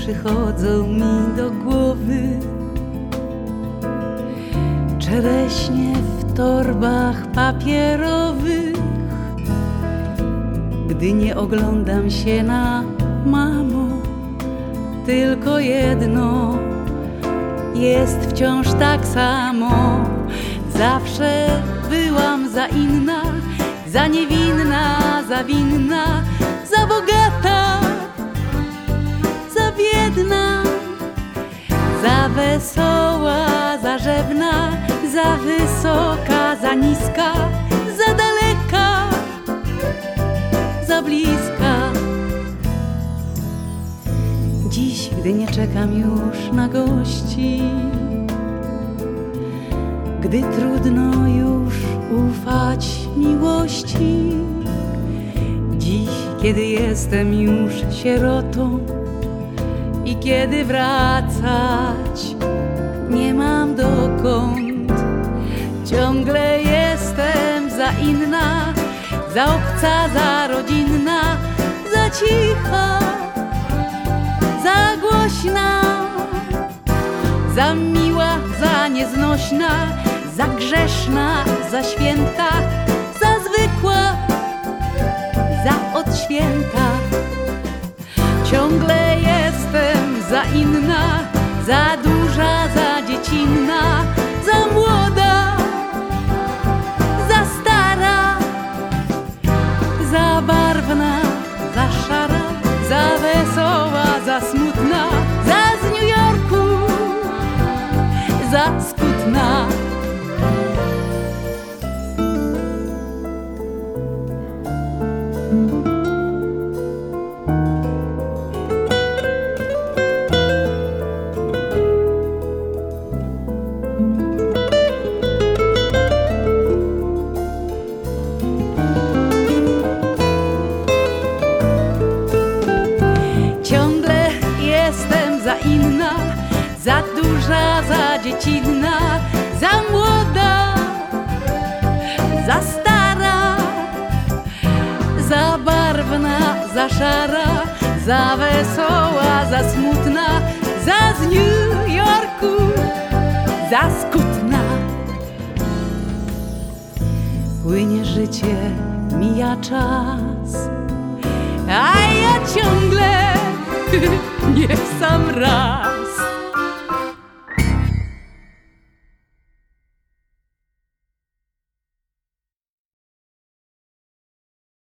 przychodzą mi do głowy. Czereśnie w torbach papierowych. Gdy nie oglądam się na mamo, tylko jedno jest wciąż tak samo. Zawsze byłam za inna, za niewinna, za winna, za bogata, za biedna, za wesoła, za rzewna, za wysoka, za niska, za daleka, za bliska. Dziś, gdy nie czekam już na gości, gdy trudno już ufać miłości, dziś, kiedy jestem już sierotą i kiedy wracać nie mam dokąd, ciągle jestem za inna, za obca, za rodzinna, za cicha, za głośna, za miła, za nieznośna, za grzeszna, za święta, za zwykła, za od święta. Ciągle jestem za inna, za duża, za dziecinna, za młoda, za stara, za barwna, za szara, za wesoła, za smutna, za z New Yorku, za skutna. Ciągle jestem za inna, za duża, za dziecinna, za młoda, za stara, za barwna, za szara, za wesoła, za smutna, za z New Yorku, za skutna. Płynie życie, mija czas, a ja ciągle nie w sam raz.